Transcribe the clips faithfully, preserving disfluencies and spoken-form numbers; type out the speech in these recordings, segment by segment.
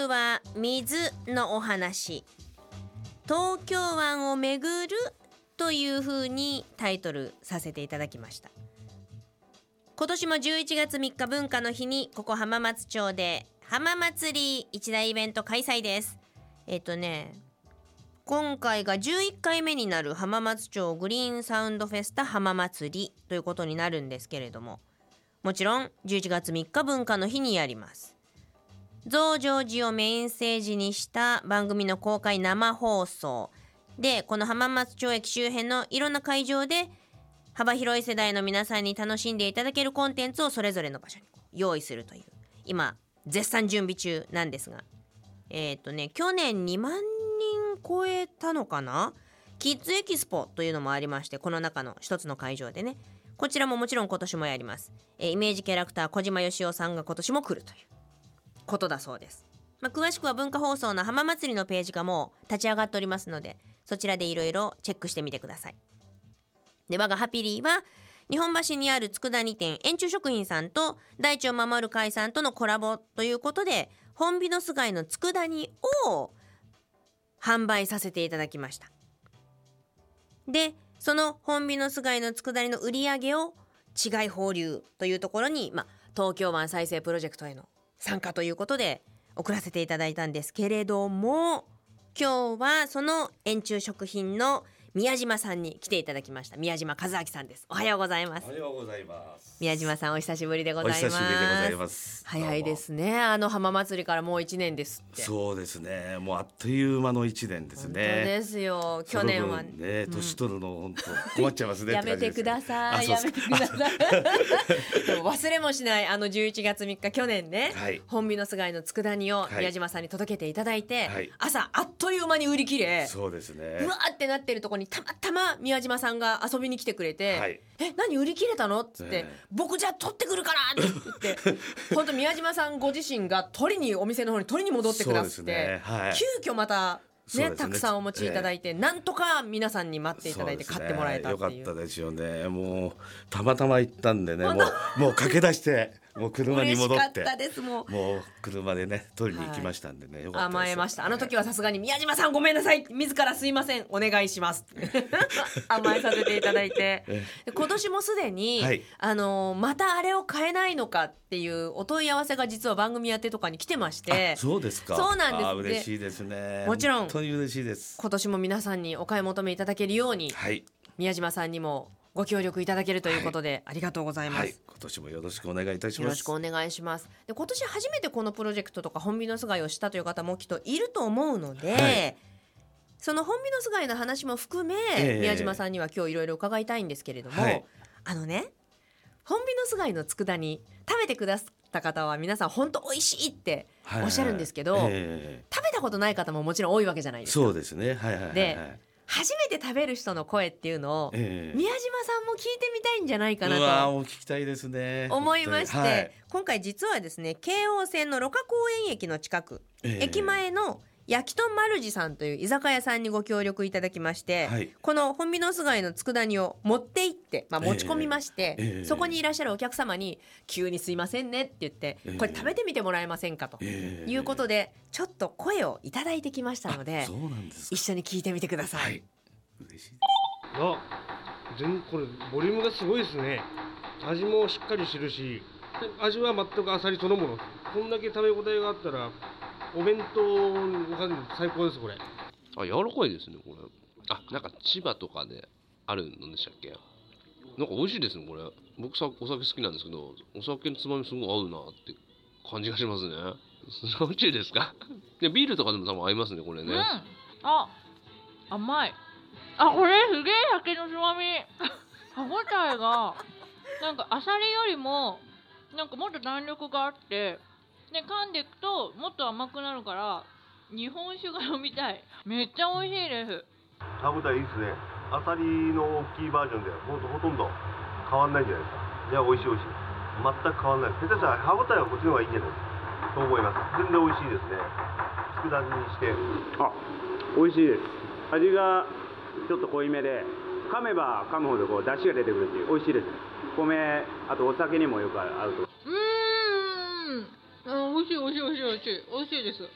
週は水のお話、東京湾を巡るという風にタイトルさせていただきました。今年もじゅういちがつみっか文化の日にここ浜松町で浜祭り一大イベント開催です。えっとね今回がじゅういっかいめになる浜松町グリーンサウンドフェスタ浜祭りということになるんですけれども、もちろんじゅういちがつみっか文化の日にやります。増上寺をメインステージにした番組の公開生放送で、この浜松町駅周辺のいろんな会場で幅広い世代の皆さんに楽しんでいただけるコンテンツをそれぞれの場所に用意するという、今絶賛準備中なんですが、えっとね去年にまんにん超えたのかな、キッズエキスポというのもありまして、この中の一つの会場でね、こちらももちろん今年もやります。えー、イメージキャラクター小島よしおさんが今年も来るということだそうです。まあ、詳しくは文化放送の浜祭りのページがもう立ち上がっておりますので、そちらでいろいろチェックしてみてください。で、我がハピリーは日本橋にある佃煮店円柱食品さんと大地を守る会さんとのコラボということで、ホンビノス貝の佃煮を販売させていただきました。で、そのホンビノス貝の佃煮の売り上げを違い放流というところに、まあ、東京湾再生プロジェクトへの参加ということで送らせていただいたんですけれども、今日はその円柱食品の宮島さんに来ていただきました。宮島和明さんです。おはようございます。 おはようございます。 宮島さんお久しぶりでございます。 お久しぶりでございます。 早いですね。あの浜祭りからもういちねんですって。 そうですね、もうあっという間のいちねんですね。 本当ですよ。去年はね、年取るの本当困っちゃいますね。 やめてください、やめてくださいでも忘れもしないあのじゅういちがつみっか、去年ね、はい、ホンビノス貝の佃煮を宮島さんに届けていただいて、はい、朝あっという間に売り切れ、 そうですね、 うわーってなってるところにたまたま宮島さんが遊びに来てくれて、はい、え何売り切れたのっつって、えー、僕じゃあ取ってくるからって言って本当宮島さんご自身が取りにお店の方に取りに戻ってくださって、ね、はい、急遽またね、たくさんお持ちいただいて、えー、なんとか皆さんに待っていただいて買ってもらえたっていう。 よかったですよね。もうたまたま行ったんでね、もう、もう駆け出してもう車に戻って嬉しかったです。もう、 もう車でね取りに行きましたんでね、はい、よかったです。 甘えました。あの時はさすがに宮島さんごめんなさい、自らすいませんお願いします甘えさせていただいて今年もすでに、はい、あのまたあれを買えないのかっていうお問い合わせが実は番組宛てとかに来てまして。 そうですか。 そうなんです。 あ、嬉しいですね。 もちろん本当に嬉しいです。 今年も皆さんにお買い求めいただけるように、はい、宮島さんにもご協力いただけるということで、はい、ありがとうございます、はい、 今年もよろしくお願いいたします。 よろしくお願いします。で、今年初めてこのプロジェクトとかホンビノス貝をしたという方もきっといると思うので、はい、そのホンビノス貝の話も含め、えー、宮島さんには今日いろいろ伺いたいんですけれども、はい、あのね、ホンビノス貝の佃煮食べてくださった方は皆さん本当美味しいっておっしゃるんですけど、はいはいはい、えー、食べたことない方ももちろん多いわけじゃないですか。 そうですね、はいはいはいはい、 で初めて食べる人の声っていうのを、えー、宮島さんも聞いてみたいんじゃないかなと。うわ、 もう聞きたいですね。 思いまして、はい、今回実はですね、京王線の芦花公園駅の近く、えー、駅前の焼きとんマルジさんという居酒屋さんにご協力いただきまして、はい、このホンビノス貝の佃煮を持って行って、まあ、持ち込みまして、えーえー、そこにいらっしゃるお客様に急にすいませんねって言って、えー、これ食べてみてもらえませんかということで、ちょっと声をいただいてきましたので、 そうなんですか。 一緒に聞いてみてください、はい、 嬉しいです。 あ、全これボリュームがすごいですね。味もしっかりしてるし、味は全くあさりそのもの。こんだけ食べ応えがあったらお弁当の感じで最高です。これあ、柔らかいですね。これあ、なんか千葉とかであるのでしたっけ。なんか美味しいですね。これ僕さお酒好きなんですけど、お酒のつまみすごい合うなって感じがしますね。美味しいですかでビールとかでも多分合いますね、これね。うん、 あ、甘い。あ、これすげえ酒のつまみ歯ごたえがなんかあさりよりもなんかもっと弾力があって、で噛んでいくともっと甘くなるから日本酒が飲みたい。めっちゃ美味しいです。 歯ごたえいいですね。あさりの大きいバージョンでほんとほとんど変わんないんじゃないですか。いや、美味しい美味しい。全く変わんない。下手したら歯ごたえはこっちの方がいいんじゃないですかと思います。全然美味しいですね。佃煮にして。 あ、美味しいです。味がちょっと濃いめで、噛めば噛むほどこう出汁が出てくるっていう、美味しいです。米、あとお酒にもよく合うと。 うーん、あ、美味しい美味しい美味しい美味しい美味しいです。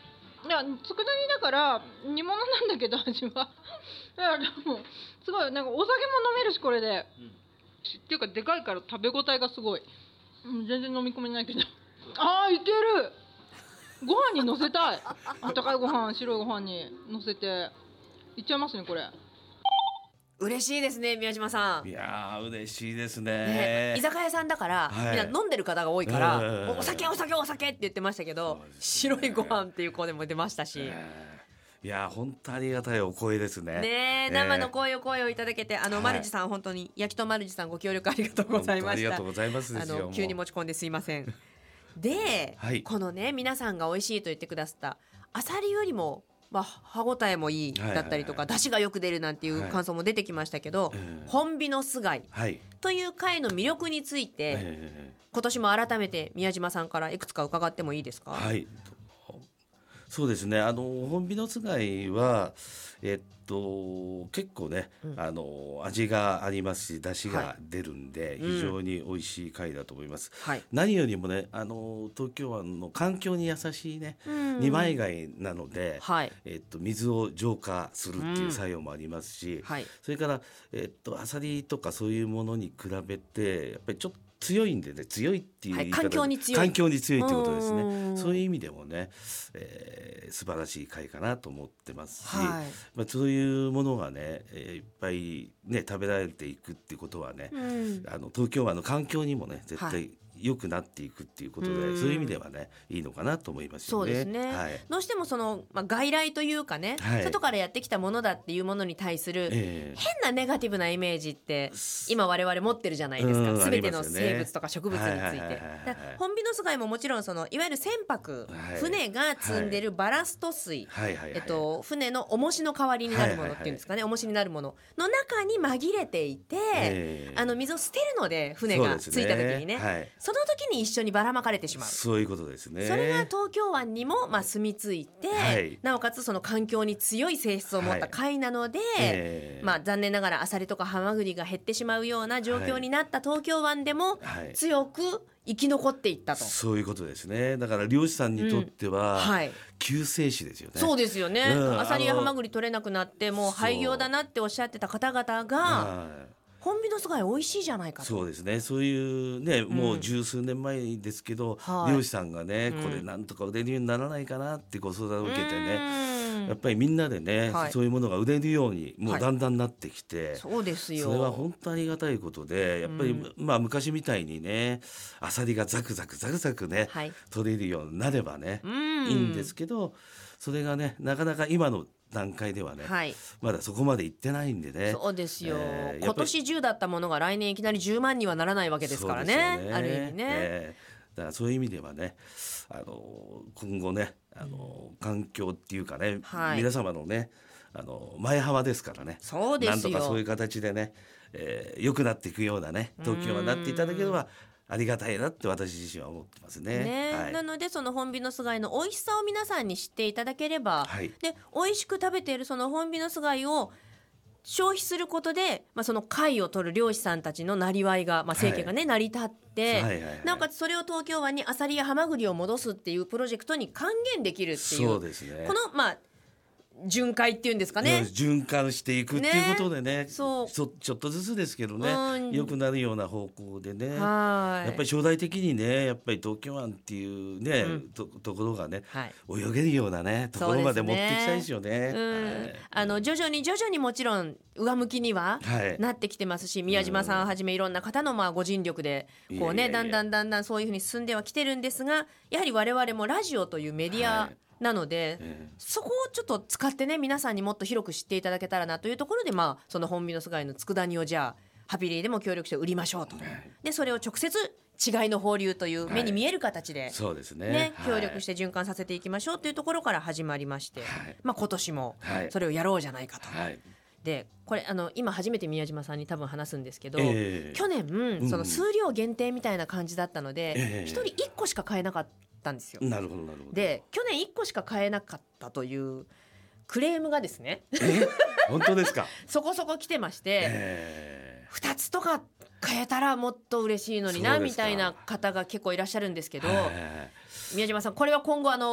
いや佃煮だから煮物なんだけど味は。いやでもすごいなんかお酒も飲めるしこれで。うん、っていうかでかいから食べ応えがすごい。うん、全然飲み込めないけど。あーいける。ご飯にのせたい。あったかいご飯、白いご飯にのせていっちゃいますねこれ。 嬉しいですね宮島さん。 いやー嬉しいですね。 ね、居酒屋さんだから、 はい、 みんな飲んでる方が多いから、 えー、 お酒お酒お酒って言ってましたけど、ね、白いご飯っていう声も出ましたし、 えー、いや本当ありがたいお声ですね。 ね、生の声を声をいただけて、あの、はい、マルジさん本当に焼きとマルジさんご協力ありがとうございました。ありがとうございますですよ。 あの急に持ち込んですいません。で、はい、このね皆さんが美味しいと言ってくださったアサリよりもまあ、歯ごたえもいいだったりとか、はいはいはい、出汁がよく出るなんていう感想も出てきましたけど、はい、本美の巣貝という貝の魅力について、はい、今年も改めて宮島さんからいくつか伺ってもいいですか。 はい、そうですね、あの本美の巣貝はえっと結構ね、うん、あの味がありますし出汁が出るんで、はい、非常に美味しい貝だと思います、うん、何よりもねあの東京湾の環境に優しいね、うん、二枚貝なので、はい、えっと、水を浄化するっていう作用もありますし、うん、はい、それから、えっと、アサリとかそういうものに比べてやっぱりちょっと強いんでね、強いっていう言い方、はい、環境に強い環境に強いってことですね。そういう意味でもね、えー、素晴らしい貝かなと思ってますし、はい、まあ、そういうものがね、えー、いっぱいね食べられていくっていうことはね、うん、あの東京湾の環境にもね絶対、はい、良くなっていくっていうことで、うん、そういう意味ではねいいのかなと思いますよね。 そうですね、はい、どうしてもその、まあ、外来というかね、はい、外からやってきたものだっていうものに対する、えー、変なネガティブなイメージって今我々持ってるじゃないですか、うん、全ての生物とか植物について。本美の巣貝ももちろんそのいわゆる船舶、はい、船が積んでるバラスト水、はいはいはい、えっと、船の重しの代わりになるものっていうんですかね、はいはいはい、重しになるものの中に紛れていて、えー、あの水を捨てるので船が着いた時にね、はい、その時に一緒にばらまかれてしまう。 そういうことですね。 それが東京湾にもまあ住み着いて、はい、なおかつその環境に強い性質を持った貝なので、はい、えーまあ、残念ながらアサリとかハマグリが減ってしまうような状況になった東京湾でも強く生き残っていったと、はい、 そういうことですね。だから漁師さんにとっては、うん、はい、救世主ですよね。 そうですよね、うん、アサリやハマグリ取れなくなってもう廃業だなっておっしゃってた方々が、本美の巣貝美味しいじゃないかと。 そうですね、そういうね、うん、もう十数年前ですけど、はい、漁師さんがね、うん、これなんとか売れるようにならないかなってご相談を受けてね、やっぱりみんなでね、はい、そういうものが売れるようにもうだんだんなってきて、はい、そうですよ。それは本当にありがたいことで、やっぱり、うん、まあ昔みたいにねアサリがザクザクザクザクね、はい、取れるようになればね、うん、いいんですけど、それがねなかなか今の段階ではね、はい、まだそこまで行ってないんでね。 そうですよ、えー、今年じゅうだったものが来年いきなりじゅうまんにはならないわけですから ね, ねある意味ね、えー、だからそういう意味ではね、あの今後ねあの環境っていうかね、はい、皆様のねあの前浜ですからね、 そうですよ、 なんとかそういう形でね、えー、良くなっていくようなね東京はなっていただければありがたいなって私自身は思ってます ね, ね、はい、なのでその本美の巣貝の美味しさを皆さんに知っていただければ、はい、で美味しく食べているその本美の巣貝を消費することで、まあ、その貝を取る漁師さんたちのなりわいが、まあ、生計がね、はい、成り立って、はいはいはい、なおかつそれを東京湾にアサリやハマグリを戻すっていうプロジェクトに還元できるっていう、 そうですね、 このまあ巡回っていうんですかね、 循環していくっていうことで ね, ねそうちょちょっとずつですけどね、うん、良くなるような方向でね、はいやっぱり将来的にねやっぱり東京湾っていうね、うん、と, ところがね、はい、泳げるようなねところまで持っていきたいですよね。うんはい、 あの徐々に徐々にもちろん上向きにはなってきてますし、はい、宮島さんはじめいろんな方のまあご尽力でこうねだんだんだんだんそういうふうに進んではきてるんですが、やはり我々もラジオというメディア、はいなので、えー、そこをちょっと使ってね皆さんにもっと広く知っていただけたらなというところで、まあ、その本美の巣貝の佃煮をじゃあハピリーでも協力して売りましょうと、はい、でそれを直接違いの放流という目に見える形で、はいそうですねね、協力して循環させていきましょうというところから始まりまして、はいまあ、今年もそれをやろうじゃないかと、はい、でこれあの今初めて宮島さんに多分話すんですけど、えー、去年、うん、その数量限定みたいな感じだったので、えー、ひとりいっこしか買えなかったたんですよ。 なるほどなるほど。 で去年いっこしか買えなかったというクレームがですねえ本当ですかそこそこ来てまして、えー、ふたつとか買えたらもっと嬉しいのになみたいな方が結構いらっしゃるんですけど、えー、宮島さんこれは今後あの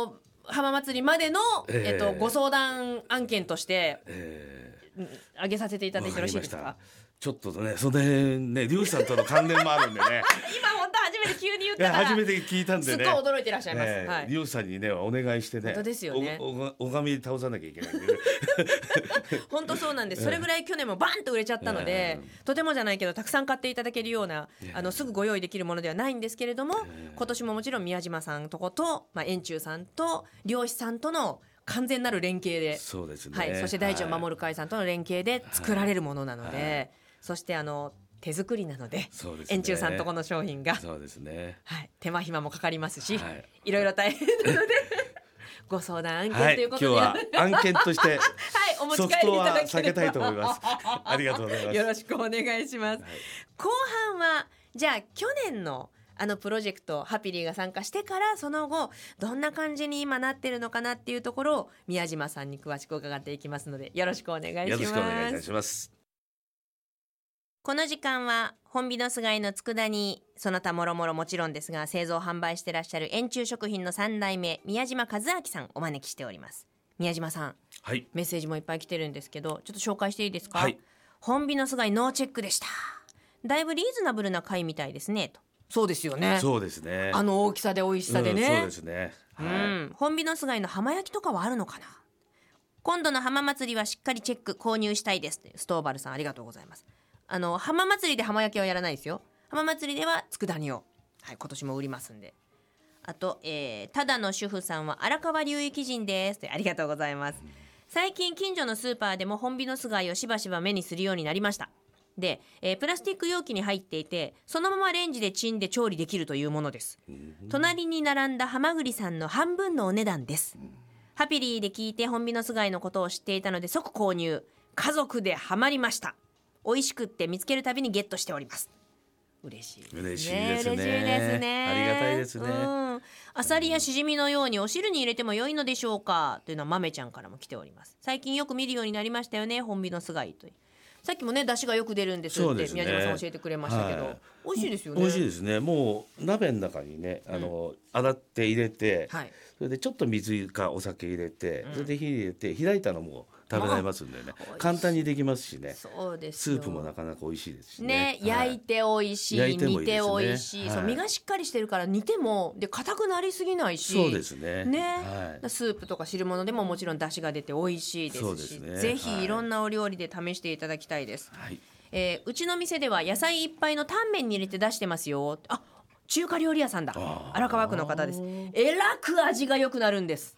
浜祭りまでの、 えーえっと、ご相談案件としてえうん挙げさせていただいてよろしいですわかか。 りました。ちょっとねその辺ね漁師さんとの関連もあるんでね今本当初めて急に言っいたからや初めて聞いたんでねすっごい驚いてらっしゃいます、 えーはい、 漁師さんにねお願いしてね本当ですよねおおお拝み倒さなきゃいけないんでね本当そうなんです。それぐらい去年もバンと売れちゃったので、とてもじゃないけどたくさん買っていただけるようなあのすぐご用意できるものではないんですけれども、今年ももちろん宮島さんとこと、まあ、円中さんと漁師さんとの完全なる連携で、 そうですね、 はい、そして大地を守る会さんとの連携で作られるものなので、 はいそしてあの手作りなので、 そうですね円中さんとこの商品が、 そうですねはい、手間暇もかかりますし、 はいいろいろ大変なのでご相談案件ということで、 はい、今日は案件としてはい、お持ち帰りいソフトはただければ避けたいと思いますありがとうございますよろしくお願いします、 はい後半はじゃあ去年のあのプロジェクトハピリーが参加してからその後どんな感じに今なってるのかなっていうところを宮島さんに詳しく伺っていきますのでよろしくお願いします。 よろしくお願いいたしますこの時間は本美の菅井の佃煮その他もろもろもちろんですが製造販売してらっしゃる円中食品のさん代目宮島和明さんお招きしております。宮島さんはいメッセージもいっぱい来てるんですけどちょっと紹介していいですか。 はい本美の菅井ノーチェックでした。だいぶリーズナブルな貝みたいですねと。そうですよね。 そうですねあの大きさで美味しさでね、 うん、そうですね、 うはいん、本美の菅井の浜焼きとかはあるのかな。今度の浜祭りはしっかりチェック購入したいですというストーバルさんありがとうございます。あの浜祭りで浜焼きはやらないですよ。浜祭りでは佃煮を、はい、今年も売りますんで。あと、えー、ただの主婦さんは荒川流域人ですとありがとうございます。最近近所のスーパーでも本美の菅井をしばしば目にするようになりました。で、えープラスチック容器に入っていてそのままレンジでチンで調理できるというものです。隣に並んだハマグリさんの半分のお値段です。ハピリーで聞いて本美の菅井のことを知っていたので即購入。家族でハマりました。美味しくって見つけるたびにゲットしております。嬉しいですね。 嬉しいですね嬉しいですね。 ありがたいですねうんアサリやシジミのようにお汁に入れても良いのでしょうかというのは豆ちゃんからも来ております。最近よく見るようになりましたよね本美の菅井という。さっきもね出汁がよく出るんですってそうですね宮島さん教えてくれましたけど、 はい美味しいですよね。 美味しいですね。もう鍋の中にねあの、洗って入れて、 はいそれでちょっと水かお酒入れて、 うんそれで火入れて開いたのも食べられますんでねまあ簡単にできますしね。 そうですスよープもなかなか美味しいですしねね。 焼いて美味しい、 焼いてもいいですね煮て美味しい、 はいそう身がしっかりしてるから煮てもで硬くなりすぎないしそうですね。 ね、 はい。 スープとか汁物でももちろん出汁が出て美味しいですしそうですねぜひはいいろんなお料理で試していただきたいです、 はい。 えーうちの店では野菜いっぱいのタンメンに入れて出してますよ。あ中華料理屋さんだ。 あー荒川区の方です。えらく味が良くなるんです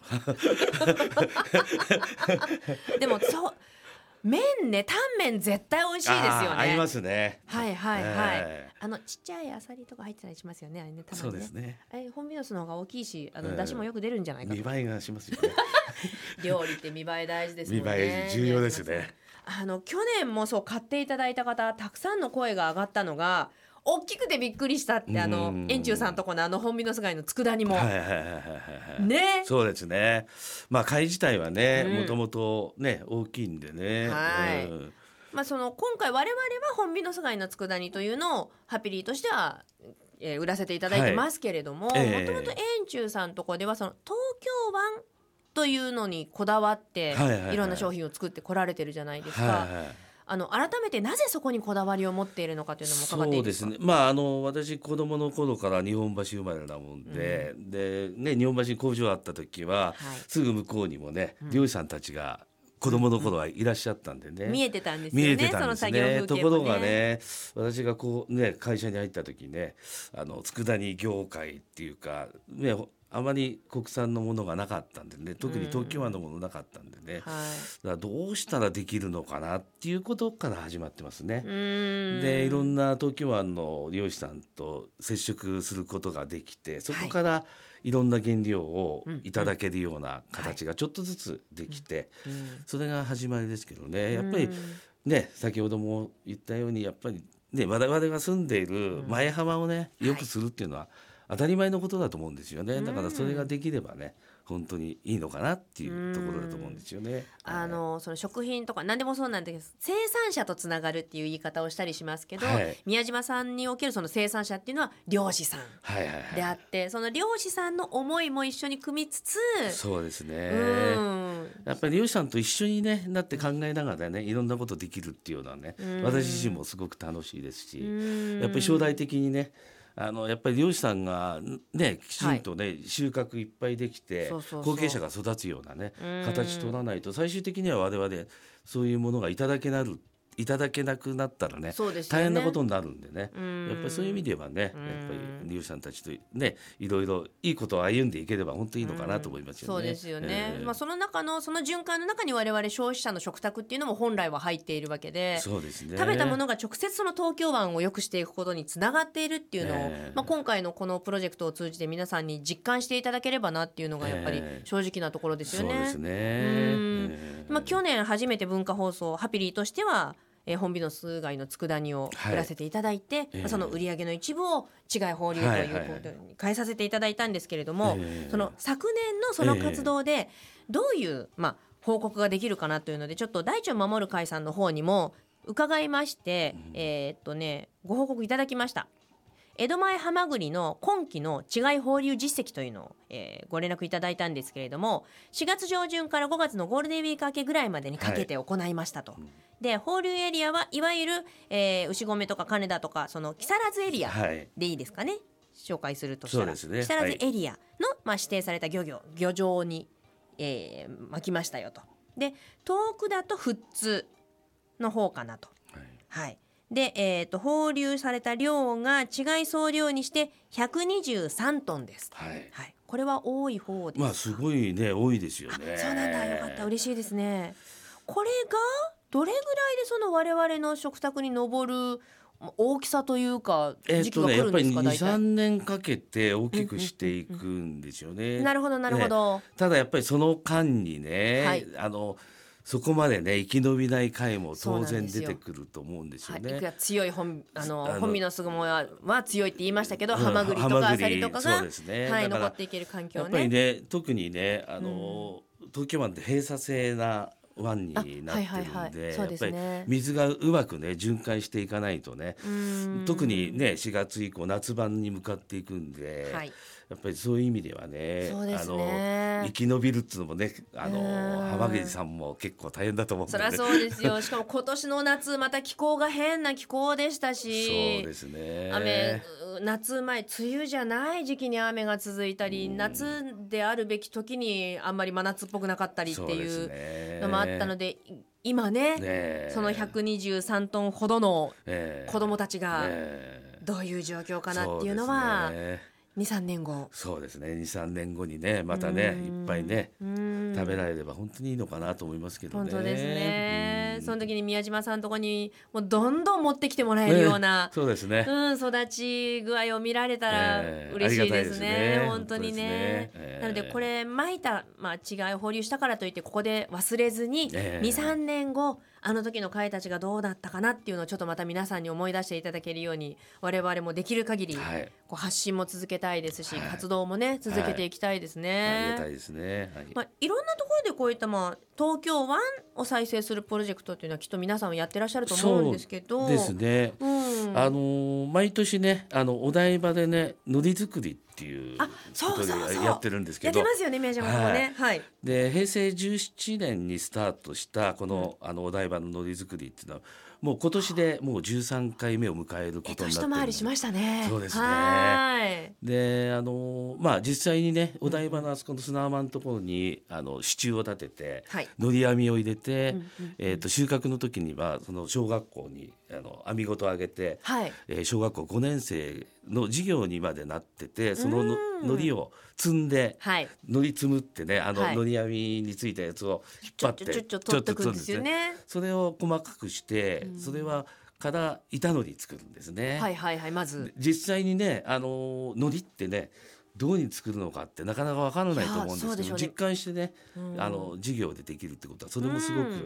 でもそう麺ねタンメン絶対美味しいですよね。 あー合いますね。 はいはいはい、 えあのちっちゃいアサリとか入ってたりしますよねあれねたまそうにねですね。 あれ本美の巣の方が大きいしあのええ出汁もよく出るんじゃないかと、 見栄えがしますよね。 料理って見栄え大事ですもんね。 見栄え重要ですね。 あの去年もそう買っていただいた方たくさんの声が上がったのが大きくてびっくりしたってあのうん円中さんとこのあの本美の菅井の佃煮も、 はいはいはいはいはい。 ねそうですね。まあ貝自体はねうんもともとね大きいんでね。 はいうんまあ、その今回我々は本美の菅井の佃煮というのをハピリーとしては、えー売らせていただいてますけれどももとはいええもと円中さんとこではその東京湾というのにこだわってはいはいはいいろんな商品を作ってこられてるじゃないですか。 はいはい。 あの改めてなぜそこにこだわりを持っているのかというのも伺っていいでか。 そうですすね。まああの私子供の頃から日本橋生まれなもんで、でね日本橋に工場あった時は、 はいすぐ向こうにもねうん漁師さんたちが子供の頃はいらっしゃったんでね。 見えてたんですよね。 見えてたんですその作業ね。 風景もところがね、私がこうね会社に入った時ね、あの佃煮業界っていうかねあまり国産のものがなかったんでね、特に東京湾のものなかったんでね、だかはい。 らどうしたらできるのかなっていうことから始まってますね。 うーんでいろんな東京湾の漁師さんと接触することができてそこからいろんな原料をいただけるような形がちょっとずつできて、 うんそれが始まりですけどねやっぱりうんね先ほども言ったようにやっぱりね我々が住んでいる前浜をね良くするっていうのは当たり前のことだと思うんですよね。だからそれができればね本当にいいのかなっていうところだと思うんですよね。 あのその食品とか何でもそうなんですけど、生産者とつながるっていう言い方をしたりしますけど、 はい、 宮島さんにおけるその生産者っていうのは漁師さんはいはいはい、 であって、その漁師さんの思いも一緒に組みつつ、 そうですね、 うん、 やっぱり漁師さんと一緒にねなって考えながらねいろんなことできるっていうのはね、私自身もすごく楽しいですし、やっぱり将来的にねあのやっぱり漁師さんがねきちんとね、はい、収穫いっぱいできてそうそうそう後継者が育つようなね形取らないと最終的には我々そういうものがいただけなるいただけなくなったら ね, そうですよね大変なことになるんでね、やっぱりそういう意味ではねやっぱり漁師さんたちとねいろいろいいことを歩んでいければ本当にいいのかなと思いますよね。 そうですよね、 えーまあ、その中のその循環の中に我々消費者の食卓っていうのも本来は入っているわけで、 そうですね、 食べたものが直接その東京湾を良くしていくことにつながっているっていうのを、 えーまあ、今回のこのプロジェクトを通じて皆さんに実感していただければなっていうのがやっぱり正直なところですよね。 そうですね、 うんえーまあ、去年初めて文化放送ハピリーとしてはえー、ホンビノス貝の佃煮を売らせていただいて、はいまあ、その売り上げの一部を稚貝放流ということに変えさせていただいたんですけれども、 えー、 その昨年のその活動でどういう、まあ、報告ができるかなというのでちょっと大地を守る会さんの方にも伺いまして、うんえーっとね、ご報告いただきました。江戸前ハマグリの今期の稚貝放流実績というのを、えー、ご連絡いただいたんですけれども、しがつ上旬からごがつのゴールデンウィーク明けぐらいまでにかけて行いましたと、はい、で放流エリアはいわゆる、えー、牛込とか金田とかその木更津エリアでいいですかね、はい、紹介するとしたら、ね、木更津エリアの、まあ、指定された漁業漁場に、えー、巻きましたよと。で遠くだと富津の方かなと、はい、はいで、えー、と放流された量が稚貝総量にしてひゃくにじゅうさんトンです、はいはい、これは多い方ですか。 まあすごいね多いですよね。 そうなんだ、よかった、嬉しいですね。これがどれぐらいでその我々の食卓に上る大きさというか時期が来るんですか。えーとね、やっぱり にさんねんかけて大きくしていくんですよね、うんうんうん、なるほどなるほど、ね、ただやっぱりその間にね、はい、あのそこまでね生き延びない回も当然出てくると思うんですよね。はい、いくら強い本あの本身のすぐもはは強いって言いましたけど、うん、ハマグリとかアサリとかが、ねはい、残っていける環境ね。やっぱりね特にねあの、うん、東京湾って閉鎖性な湾になってるんで、はいはいはいね、やっぱり水がうまくね循環していかないとね、特にねしがつ以降夏場に向かっていくんで、はい、やっぱりそういう意味では ね, そうですねあの生き延びるっていうのもねあの浜口さんも結構大変だと思うんで、ね、そりゃそうですよ。しかも今年の夏また気候が変な気候でしたし、そうですね雨夏前梅雨じゃない時期に雨が続いたり、夏であるべき時にあんまり真夏っぽくなかったりっていうのもあったので、今 ね, ねそのひゃくにじゅうさんトンほどの子どもたちがどういう状況かなっていうのは、にさんねんごそうですねにさんねんごにねまたねいっぱいね食べられれば本当にいいのかなと思いますけどね。本当ですね。その時に宮島さんのとこにもうどんどん持ってきてもらえるような、ね、そうですね、うん、育ち具合を見られたら嬉しいですね、えー、ですね本当に ね, ね、えー、なのでこれ巻いた、まあ、稚貝放流したからといってここで忘れずに、えー、にさんねんごあの時の貝たちがどうだったかなっていうのをちょっとまた皆さんに思い出していただけるように我々もできる限り、はい、こう発信も続けたいですし、はい、活動もね続けていきたいですね、はい、ありがたいですね、はいまあ、いろんなところでこういった、まあ、東京湾を再生するプロジェクトっていうのはきっと皆さんはやってらっしゃると思うんですけど。そうですね、うん、あの毎年ねあのお台場でね海苔作りっていうことでやってるんですけど、やってますよね宮島さんもね、はいはい、で平成じゅうななねんにスタートしたこの、うん、あのお台場の海苔作りっていうのはもう今年でもうじゅうさんかいめを迎えることになってる。一回りしましたね。そうですね。はいであのまあ実際にねお台場のあそこの砂浜のところにあの支柱を立てて、はい、海苔網を入れて、うんうんうん、えー、と収穫の時にはその小学校にあの網ごとあげて、はいえー、小学校ごねん生の授業にまでなってて、そのの海苔を積んで、はい、海苔積むってねあの、はい、海苔網についたやつを引っ張ってちょっと取ってくんですよね。それを細かくして、それはから板海苔作るんですね。はいはいはい。まず実際にねあの海苔ってねどうに作るのかってなかなか分からないと思うんですけど、ね、実感してね、うん、あの授業でできるってことはそれもすごく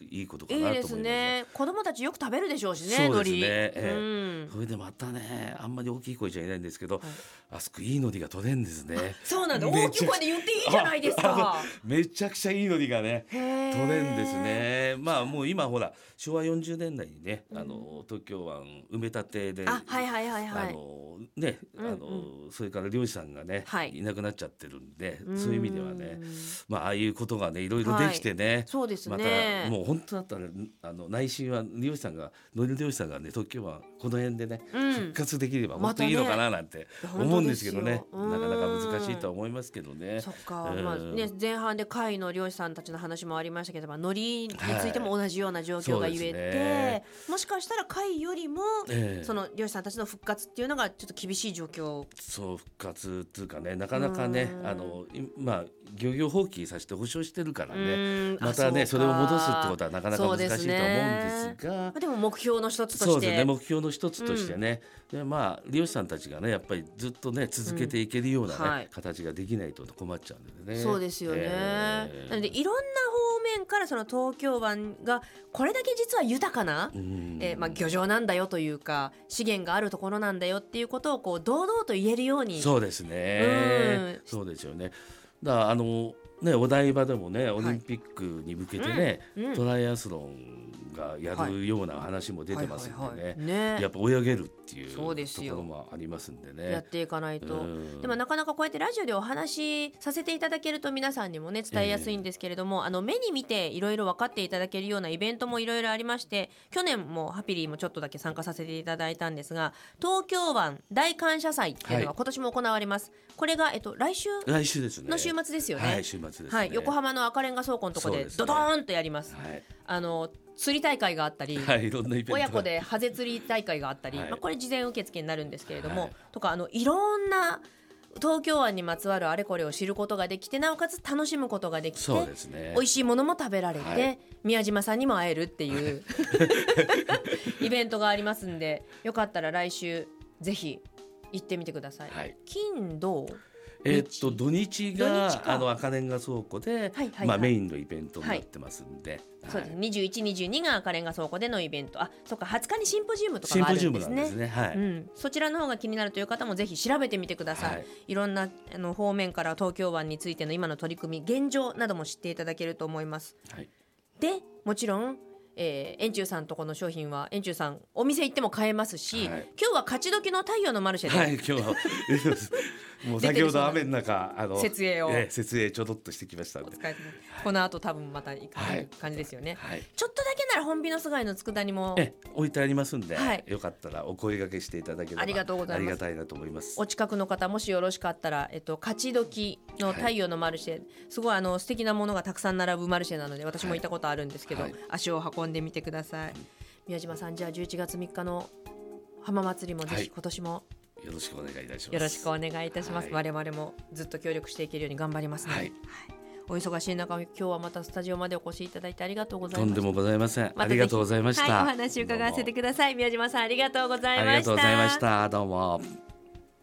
いいことかなと思います。 いいですね。子供たちよく食べるでしょうしね、 そうですね、 海苔。 ええうんそれでまたね、あんまり大きい声じゃいないんですけど、 はいあそこいい海苔が取れるんですね。 そうなんだ。 めちゃ大きい声で言っていいじゃないですか。 めちゃくちゃいい海苔がねへー取れるんですね。まあもう今ほら昭和よんじゅうねんだいにね、あの東京湾埋め立てで、 あ、はいはいはいはい。 あのね、あの、 うんそれから漁師さんがね、 はいいなくなっちゃってるんで、 うんそういう意味ではね、まあああいうことがねいろいろできてね、 そうですまね。 たもう本当だったらあの内心は漁師さんが乗り漁師さんがね東京湾この辺でね、 うん復活できればもっといいまたねのかななんて本当思うんですけどね、 ですよなかなか難しいとは思いますけどね。 そっか、 うんまあね、前半で貝の漁師さんたちの話もありましたけど、まあ、海苔についても同じような状況が言えて、 はいそうですねもしかしたら貝よりも、 ええその漁師さんたちの復活っていうのがちょっと厳しい状況。 そう復活っていうかね、なかなかねうんあのいまあ漁業放棄させて保証してるからうね、 んまたねあそれを戻すってことはなかなかそう難しいと思うんですねですがまあでも目標の一つとしてそうですね、目標の一つとしてね、でまあ漁師さんたちがねやっぱりずっとね続けていけるようなね、 うんはい形ができないと困っちゃうんでね。 そうですよね、 えーなのでいろんな方面からその東京湾がこれだけ実は豊かな、 うんえーまあ、漁場なんだよというか資源があるところなんだよっていうことをこう堂々と言えるように。 そうですね、そうですよね。だからあのねお台場でもねオリンピックに向けてね、 うんうんトライアスロンがやるような話も出てますんでね、 はいはいはいねやっぱ泳げるっていうそうですよところもありますんでね。 やっていかないと、 うんでもなかなかこうやってラジオでお話しさせていただけると皆さんにもね伝えやすいんですけれども、あの目に見ていろいろ分かっていただけるようなイベントもいろいろありまして、去年もハピリーもちょっとだけ参加させていただいたんですが、東京湾大感謝祭っていうのが今年も行われます、これが、えっと、来週来週ですね。 の週末ですよね、 はい、週末ですね。 はい、横浜の赤レンガ倉庫のところそうですねでドドーンとやります。 はい、 あの釣り大会があったり、 はい、いろんなイベントが親子でハゼ釣り大会があったり、 はいまあ、これ事前受付になるんですけれども、 はいとかあのいろんな東京湾にまつわるあれこれを知ることができて、なおかつ楽しむことができて、 そうですね。 美味しいものも食べられて、 はい、 宮島さんにも会えるっていうイベントがありますんで、よかったら来週ぜひ行ってみてください。 はい、 金土えーっと土日土が日かあの赤レンガ倉庫で、 はいはいはいまあ、メインのイベントになってますんで、 そうです、 はいにじゅういち、にじゅうにが赤レンガ倉庫でのイベント、あ、そっか、はつかにシンポジウムとかシンがあポジウムなんるんですね。 ですね。はい、 うん、そちらの方が気になるという方もぜひ調べてみてください、 はい、 いろんなあの方面から東京湾についての今の取り組み、現状なども知っていただけると思います。 はい、 でもちろん、えー、円中さんとこの商品は円中さんお店行っても買えますし、 はい、 今日は勝ち時の太陽のマルシェで、 はい、今日はもう先ほど雨の中あの設営を、 えー設営ちょどっとしてきましたんで、 お疲れ様です。この後多分また行かれる感じですよね、 はい、 ちょっとだけなら本美の菅井の佃煮もえ置いてありますんで、 はい、 よかったらお声掛けしていただければありがとうございます。 ありがたいなと思います。 お近くの方もしよろしかったら、えっと、勝ち時の太陽のマルシェ、はい、すごいあの素敵なものがたくさん並ぶマルシェなので、私も行ったことあるんですけど、はい、足を運んでみてください。宮島さん、じゃあじゅういちがつみっかの浜祭りもぜひ今年も、 はい、よろしくお願いいたします。 よろしくお願いいたします、はい、我々もずっと協力していけるように頑張りますので、はいはい、お忙しい中、今日はまたスタジオまでお越しいただいてありがとうございました。 とんでもございません、 ま、 ありがとうございました、 はい、お話伺わせてください。宮島さん、ありがとうございました。 ありがとうございました。どうも。